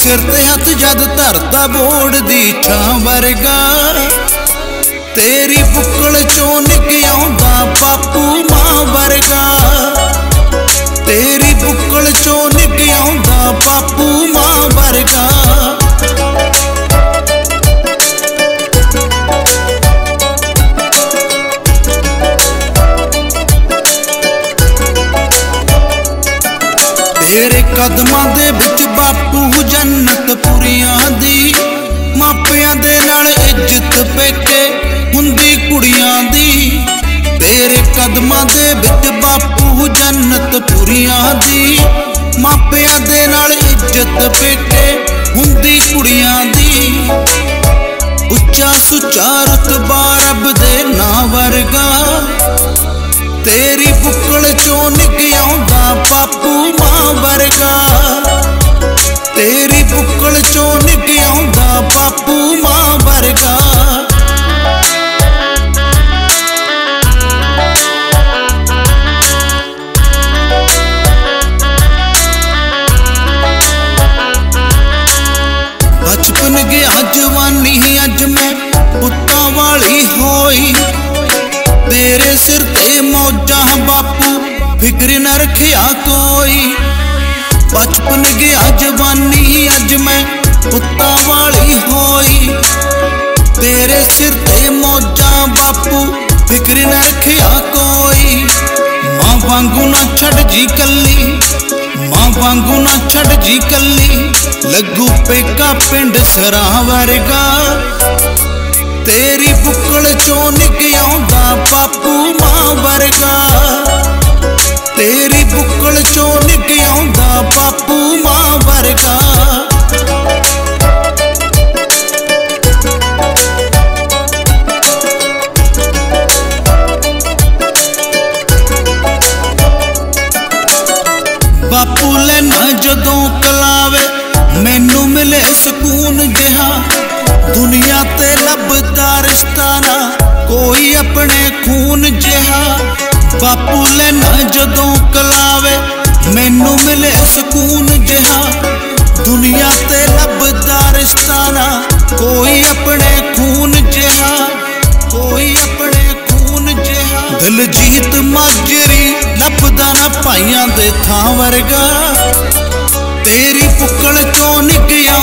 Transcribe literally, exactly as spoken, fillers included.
सिर ते हथ जद धरता बोड़ दी छां वर्गा, तेरी बुक्कल चों निक आउंदा बापू मां वर्गा, तेरी बुक्कल चों निक आउंदा बापू मां वर्गा। तेरे कदमां दे विच बापू जन्नत पुरियां दी, मापियां दे नाल इज्जत पेके हुंदी कुड़ियां दी। तेरे कदमां दे विच बापू जन्नत पुरियां दी, मापियां दे नाल इज्जत पेके हुंदी कुड़ियां दी। उच्चा सुच्चा रुतबा रब दे नां वर्गा, तेरी बुक्कल चों निक आउंदा बापू मां वर्गा, तेरी बुक्कल चों निक आउंदा बापू मां वर्गा। बचपन गया जवानी अज मैं पुत्तां वाली होई, तेरे सिर ते मौजा बापू फिक्र न रखिया कोई। बचपन गया जवानी अज मैं पुत्तां वाली होई, तेरे सिर ते मौजा बापू फिक्र न रखिया कोई। मां वांगू ना छड़ जी कल्ली, मां वांगू ना छड़ जी कल्ली, लगू पेका पिंड सरा वर्गा, तेरी बुक्कल चों निक आउंदा बापू मां वर्गा, तेरी बुक्कल चों निक आउंदा बापू मां वर्गा। बापू लैना जदों कलावे मैनू मिले सकून जिहा, दुनिया ते लभदा रिश्ता ना कोई अपने खून जिहा। बापू लैना जदों कलावे मैनू मिले सकून जिहा, दुनिया ते लभदा रिश्ता ना कोई अपने खून जिहा, कोई अपने खून जिहा। दिलजीत माजरी लभदा ना भाइयां दे थां वर्गा, तेरी बुक्कल चों निक